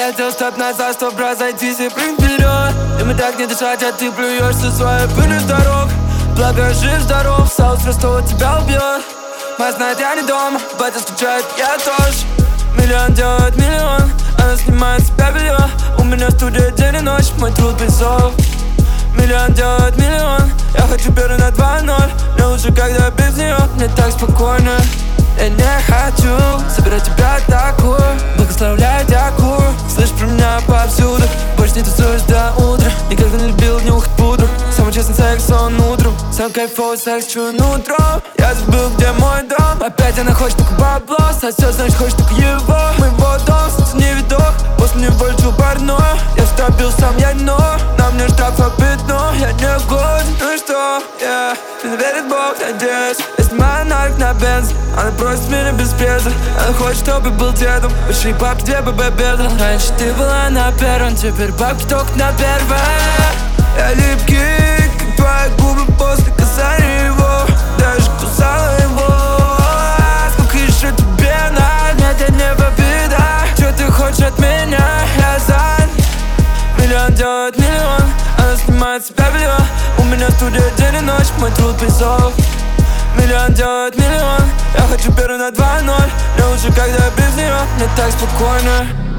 хотел стоп назад, 100 раз зайтись и прыгнуть вперед. И мы так не дышать, а ты плюешься своей пылью с дорог. Благо жив-здоров, Саус Ростова тебя убьет. Мать знает, я не дома, батя скучает, я тоже. Миллион делает миллион, она снимает с себя белье. У меня студия день и ночь, мой труд без зов. Миллион делает миллион, я хочу первый на 2-0. Мне лучше, когда без нее, мне так спокойно. Я не хочу собирать тебя такую. Благословляю, дякую. Слышь про меня повсюду. Больше не тусуюсь до утра. Никогда не любил нюхать пудру. Самый честный секс, он утром. Сам кайфовый секс, чую нутром. Я забыл, где мой дом. Опять она хочет только бабло. Сосет, значит, хочет только его. Моего дом, солнце не видок. После него лечу парное. Я вступил сам, я дно. На мне штраф обидно. Я не годен, ну и что? Ты не верит Бог, надеюсь. Я снимаю нарк на бенз. Она просит меня без преза. Она хочет, чтобы был дедом. Большие бабки, 2 ББ беза. Раньше ты была на первом, теперь бабки только на первое. Я липкий, как твои губы после касания его. Даже кусала его. Сколько еще тебе надо? Нет, я не в обидах. Что ты хочешь от меня? Я занят. Миллион делает миллион, она снимает с себя белье. У меня студия день и ночь, мой труд без зов. Миллион делает миллион, я хочу первый на 2-0. Мне лучше, когда без нее, мне так спокойно.